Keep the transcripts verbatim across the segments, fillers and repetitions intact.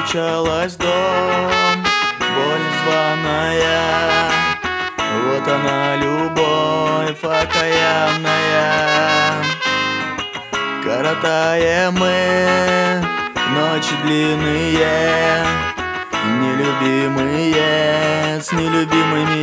постучалась в дом, боль званая. Вот она, любовь окаянная. Коротаем мы ночи длинные, нелюбимые с нелюбимыми.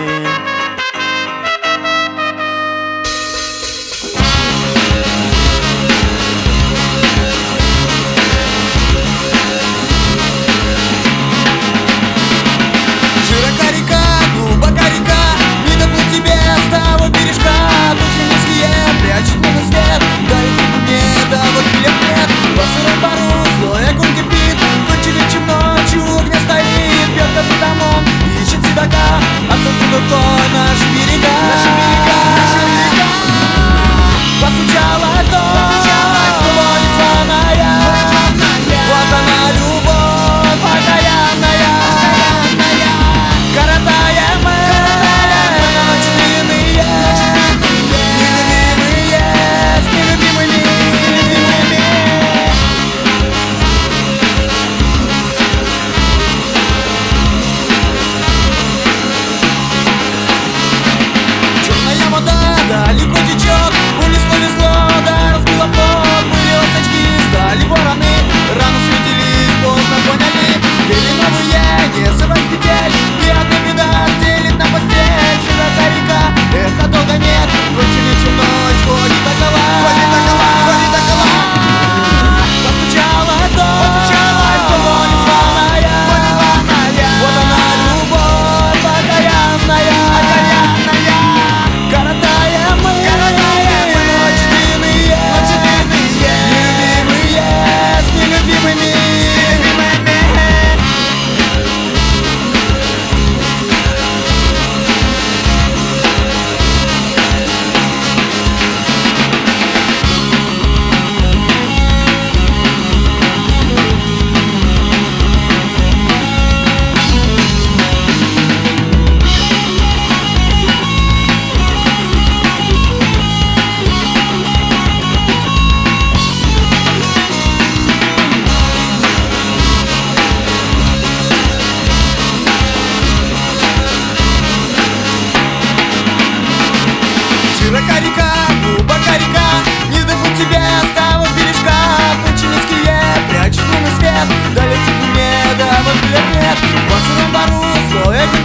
Наши берега, наши берега, наши берега. Постучала в дом, боль званая. Вот она, любовь окаянная. Коротаем мы ночи длинные, нелюбимые с нелюбимыми, с нелюбимыми. Далеко течет, унесло везло, да разбило пот. Были осочки, стали вороны, рано светились, поздно поняли. Вели новые, не срывать петель, и одна беда делит на постель. Широка река, эхо долго нет, ночи вечер ночь, ходит около, ходит около, ходит около. Постучала в дом, постучала в дом, боль званая. Вот она, любовь окаянная, окаянная. Коротаем мы, коротаем мы ночи длинные, ночи длинные, нелюбимые с нелюбимыми, с нелюбимыми. Широка река, глубока река, не дадут тебе оставок бережка. Тучи низкие прячут лунный свет, далеко не да вот нет. В сыром бару злое